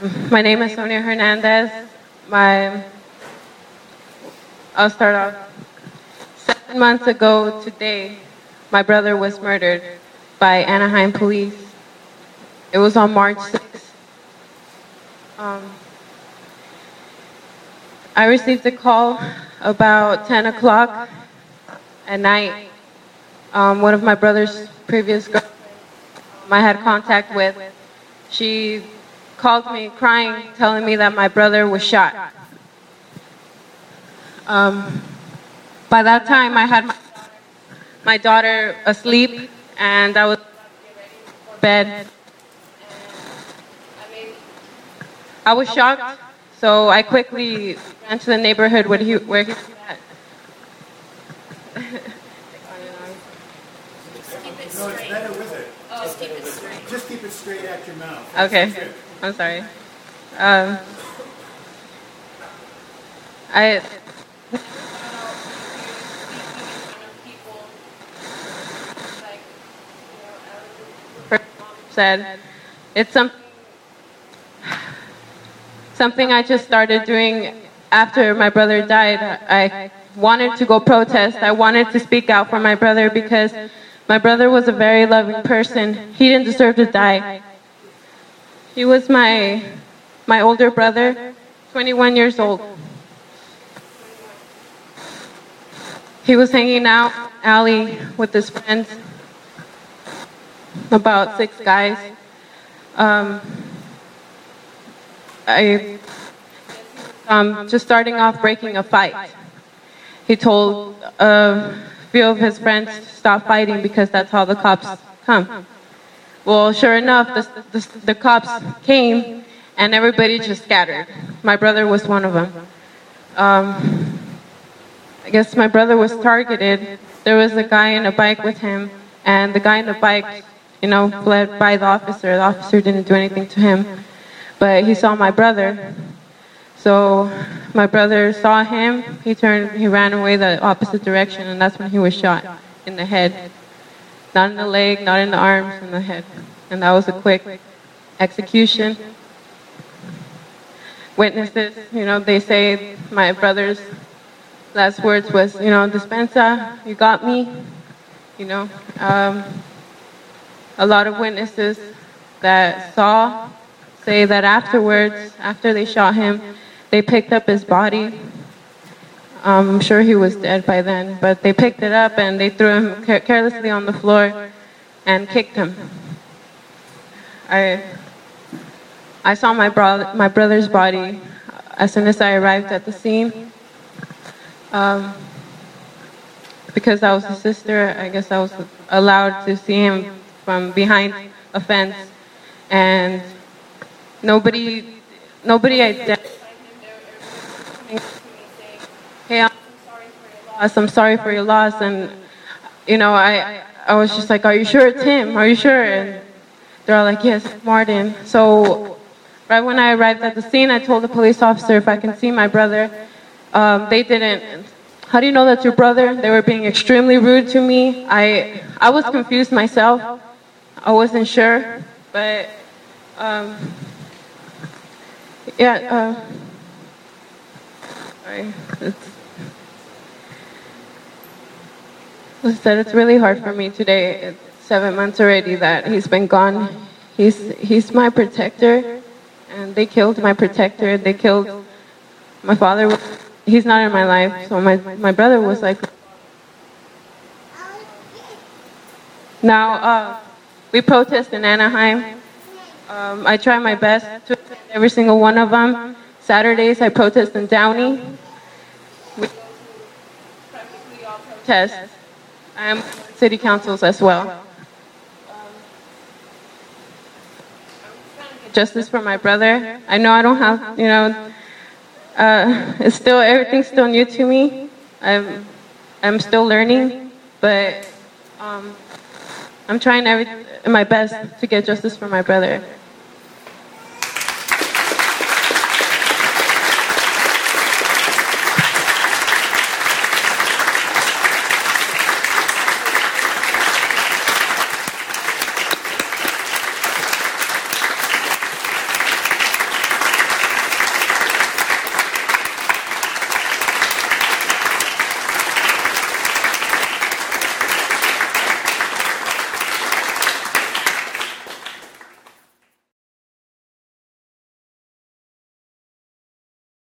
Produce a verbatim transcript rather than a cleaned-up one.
My name is Sonia Hernandez. My, I'll start off. Seven months ago today, my brother was murdered by Anaheim police. It was on March sixth. Um, I received a call about ten o'clock at night. Um, one of my brother's previous girlfriends I had contact with, she called me crying, telling me that my brother was shot. Um, by that time, I had my, my daughter asleep, and I was in bed. I was shocked, so I quickly ran to the neighborhood where he, where he was at. No, it's better with it. Oh, just keep it straight. Just keep it straight at your mouth. Okay, I'm sorry. Um, I said it's something something I just started doing after my brother died. I wanted to go protest. I wanted to speak out for my brother because my brother was a very loving person. He didn't deserve to die. He was my my older brother, twenty-one years old. He was hanging out alley with his friends, about six guys. Um, I um, just starting off breaking a fight. He told a few of his friends to stop fighting because that's how the cops come. Well, sure enough, the, the, the cops came and everybody just scattered. My brother was one of them. Um, I guess my brother was targeted. There was a guy in a bike with him, and the guy in the bike, you know, fled by the officer. The officer didn't do anything to him, but he saw my brother. So my brother saw him, he turned, he ran away the opposite direction, and that's when he was shot in the head. Not in the leg, not in the arms, in the head. And that was a quick execution. Witnesses, you know, they say my brother's last words was, you know, Dispensa, you got me. You know, um, a lot of witnesses that saw say that afterwards, after they shot him, they picked up his body. Um, I'm sure he was dead by then, but they picked it up and they threw him ca- carelessly on the floor and kicked him. I I saw my bro- my brother's body as soon as I arrived at the scene. Um, because I was a sister, I guess I was allowed to see him from behind a fence, and nobody nobody identified him. Hey, I'm sorry for your loss. I'm sorry for your loss. And, you know, I, I was just like, are you sure it's him? Are you sure? And they're all like, yes, Martin. So right when I arrived at the scene, I told the police officer if I can see my brother. Um, they didn't. How do you know that's your brother? They were being extremely rude to me. I, I was confused myself. I wasn't sure. But, um, yeah. Uh, sorry. It's, I said it's really hard for me today. It's seven months already that he's been gone. He's he's my protector, and they killed my protector. They killed my father. He's not in my life, so my my brother was like. Now uh, we protest in Anaheim. Um, I try my best to attend every single one of them. Saturdays I protest in Downey. We practically all protest. I am city councils as well. Um, justice for my brother. I know I don't have, you know, uh, it's still, everything's still new to me. I'm, I'm still learning, but um, I'm trying every, my best to get justice for my brother.